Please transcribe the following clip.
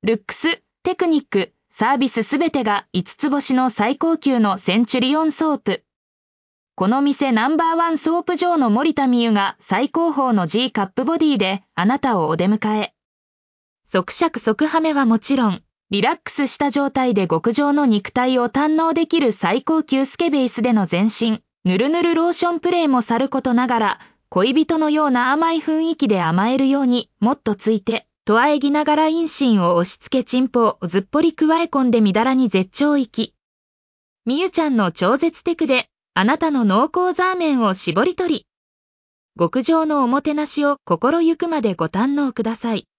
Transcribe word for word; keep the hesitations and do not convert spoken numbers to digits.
ルックス、テクニック、サービスすべてがいつつ星の最高級のセンチュリオンソープ。この店ナンバーワンソープ嬢の森田美優が最高峰の G カップボディであなたをお出迎え。即尺即ハメはもちろん、リラックスした状態で極上の肉体を堪能できる最高級スケベイスでの全身、ぬるぬるローションプレイもさることながら、恋人のような甘い雰囲気で甘えるようにもっとついて、とあえぎながら陰唇を押し付けチンポをずっぽり加え込んでみだらに絶頂域。みゆちゃんの超絶テクで、あなたの濃厚ザーメンを絞り取り。極上のおもてなしを心ゆくまでご堪能ください。